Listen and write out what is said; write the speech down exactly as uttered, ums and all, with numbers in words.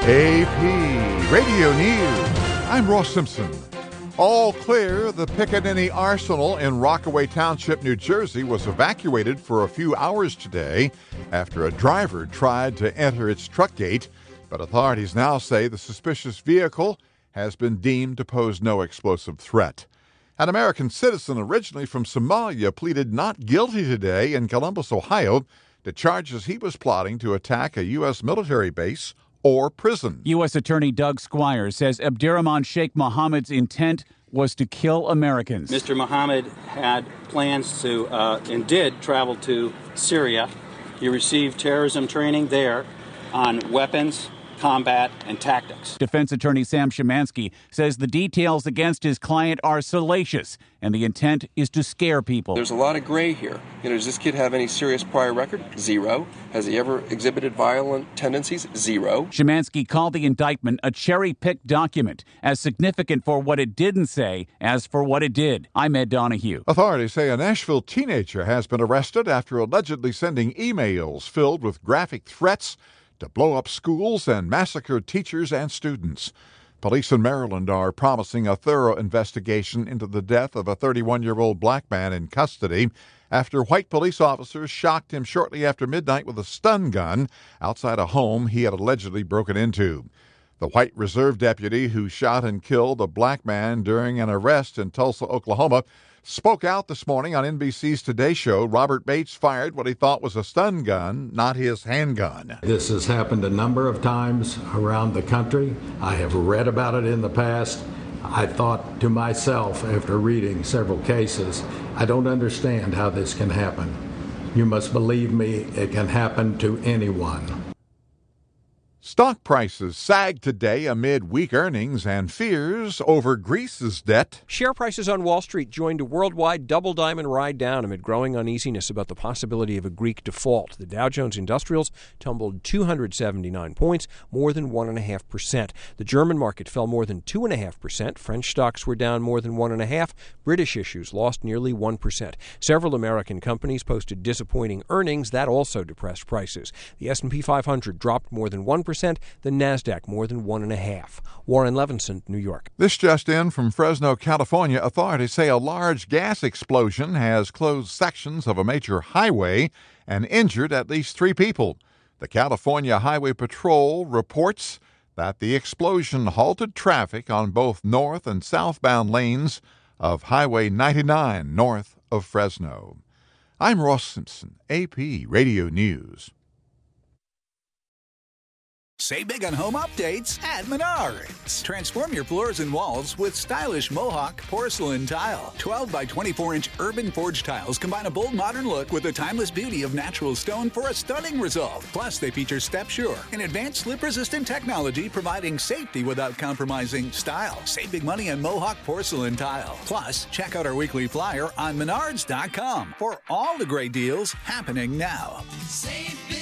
A P Radio News. I'm Ross Simpson. All clear, the Pickaninny Arsenal in Rockaway Township, New Jersey was evacuated for a few hours today after a driver tried to enter its truck gate, but authorities now say the suspicious vehicle has been deemed to pose no explosive threat. An American citizen originally from Somalia pleaded not guilty today in Columbus, Ohio, to charges he was plotting to attack a U S military base or prison. U S. Attorney Doug Squires says Abdirahman Sheikh Mohammed's intent was to kill Americans. Mister Mohammed had plans to uh, and did travel to Syria. He received terrorism training there on weapons, combat, and tactics. Defense attorney Sam Szymanski says the details against his client are salacious, and the intent is to scare people. There's a lot of gray here. You know, does this kid have any serious prior record? Zero. Has he ever exhibited violent tendencies? Zero. Szymanski called the indictment a cherry-picked document, as significant for what it didn't say as for what it did. I'm Ed Donahue. Authorities say a Nashville teenager has been arrested after allegedly sending emails filled with graphic threats to blow up schools and massacre teachers and students. Police in Maryland are promising a thorough investigation into the death of a thirty-one-year-old black man in custody after white police officers shocked him shortly after midnight with a stun gun outside a home he had allegedly broken into. The white reserve deputy who shot and killed a black man during an arrest in Tulsa, Oklahoma, spoke out this morning on N B C's Today Show. Robert Bates fired what he thought was a stun gun, not his handgun. This has happened a number of times around the country. I have read about it in the past. I thought to myself after reading several cases, I don't understand how this can happen. You must believe me, it can happen to anyone. Stock prices sagged today amid weak earnings and fears over Greece's debt. Share prices on Wall Street joined a worldwide double-diamond ride down amid growing uneasiness about the possibility of a Greek default. The Dow Jones Industrials tumbled two hundred seventy-nine points, more than one point five percent. The German market fell more than two point five percent. French stocks were down more than one point five percent. British issues lost nearly one percent. Several American companies posted disappointing earnings. That also depressed prices. The S and P five hundred dropped more than one percent. The NASDAQ more than one and a half. Warren Levinson, New York. This just in from Fresno, California. Authorities say a large gas explosion has closed sections of a major highway and injured at least three people. The California Highway Patrol reports that the explosion halted traffic on both north and southbound lanes of Highway ninety-nine north of Fresno. I'm Ross Simpson, A P Radio News. Save big on home updates at Menards. Transform your floors and walls with stylish Mohawk porcelain tile. twelve by twenty-four inch urban forged tiles combine a bold modern look with the timeless beauty of natural stone for a stunning result. Plus, they feature Step Sure, an advanced slip-resistant technology providing safety without compromising style. Save big money on Mohawk porcelain tile. Plus, check out our weekly flyer on menards dot com for all the great deals happening now. Save big.